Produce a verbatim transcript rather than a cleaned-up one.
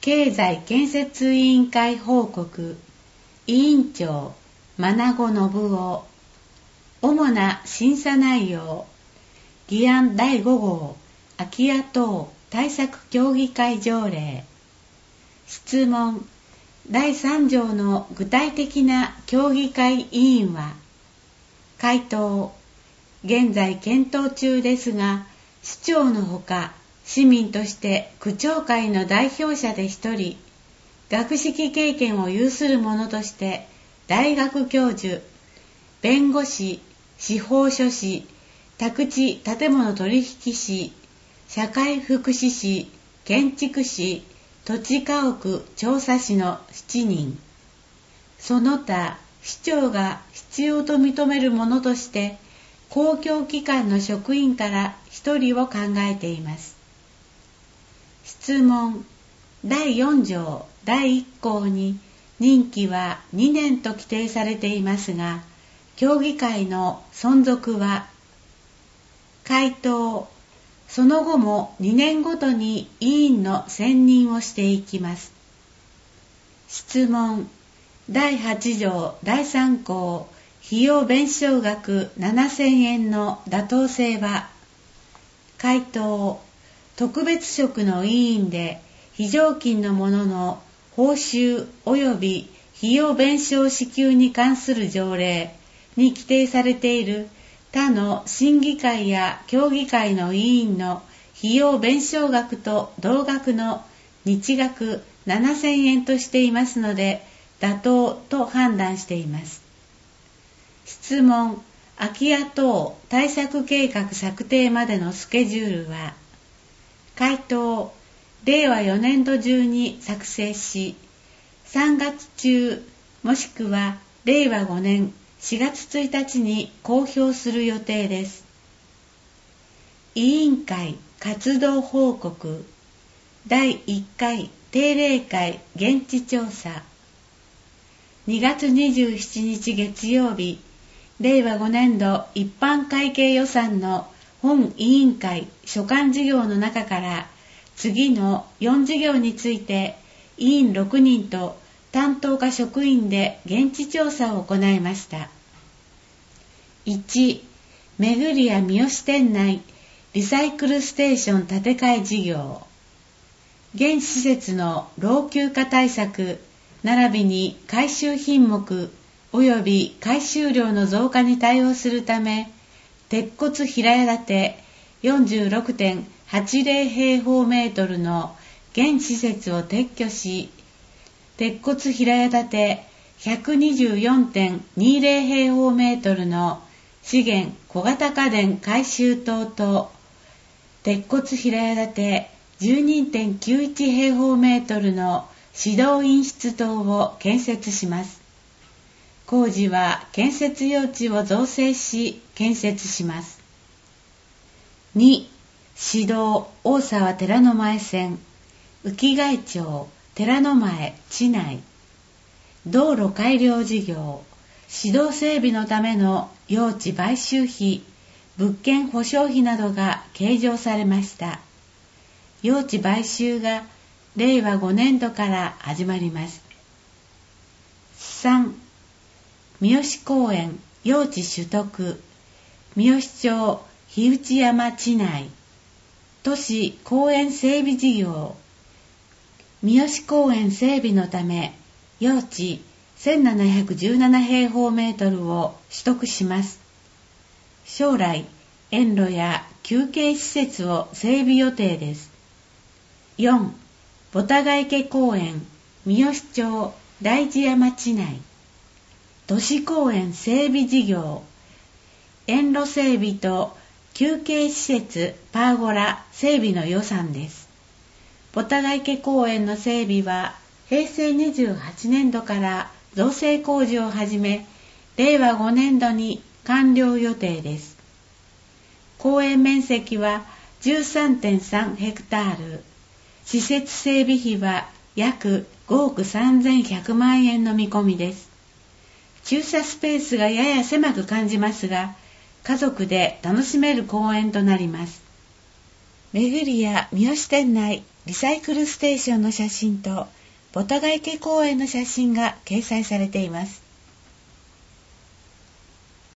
経済建設委員会報告。委員長真子信夫。主な審査内容。議案だいご号空き家等対策協議会条例。質問。だいさん条の具体的な協議会委員は。回答。現在検討中ですが、市長のほか市民として区長会の代表者で一人、学識経験を有する者として大学教授、弁護士、司法書士、宅地建物取引士、社会福祉士、建築士、土地家屋調査士のしちにん。その他、市長が必要と認める者として、公共機関の職員から一人を考えています。質問。だいよん条だいいっ項に任期はにねんと規定されていますが、協議会の存続は。回答。その後もにねんごとに委員の選任をしていきます。質問。だいはち条だいさん項費用弁償額ななせんえんの妥当性は。回答。特別職の委員で非常勤の者の報酬及び費用弁償支給に関する条例に規定されている他の審議会や協議会の委員の費用弁償額と同額の日額ななせんえんとしていますので、妥当と判断しています。質問。空き家等対策計画策定までのスケジュールは。回答。れいわよねん度中に作成し、さんがつ中もしくはれいわごねんしがつついたちに公表する予定です。委員会活動報告。だいいっかい定例会現地調査。にがつにじゅうしちにち月曜日、れいわごねん度一般会計予算の本委員会所管事業の中から次のよん事業について委員ろくにんと担当課職員で現地調査を行いました。いち. めぐりや三好店内リサイクルステーション建て替え事業。現施設の老朽化対策並びに改修品目及び改修量の増加に対応するため、鉄骨平屋建て よんじゅうろくてんはちぜろ 平方メートルの現施設を撤去し、鉄骨平屋建て ひゃくにじゅうよんてんにぜろ 平方メートルの資源小型家電改修棟と、鉄骨平屋建て じゅうにてんきゅういち 平方メートルの指導員室棟を建設します。工事は建設用地を造成し建設します。に. 市道大沢寺の前線浮貝町寺の前地内道路改良事業市道整備のための用地買収費物件保証費などが計上されました。用地買収がれいわごねん度から始まります。さん. 三好公園用地取得三好町日内山地内都市公園整備事業三好公園整備のため用地せんななひゃくじゅうなな平方メートルを取得します。将来園路や休憩施設を整備予定です。よん. ボタガ池公園三好町大地山地内都市公園整備事業園路整備と休憩施設パーゴラ整備の予算です。ボタガ池公園の整備はへいせいにじゅうはちねん度から造成工事を始め、れいわごねん度に完了予定です。公園面積は じゅうさんてんさん ヘクタール、施設整備費は約ごおくさんぜんひゃくまんえんの見込みです。駐車スペースがやや狭く感じますが、家族で楽しめる公園となります。めぐりや三好店内リサイクルステーションの写真とボタガ池公園の写真が掲載されています。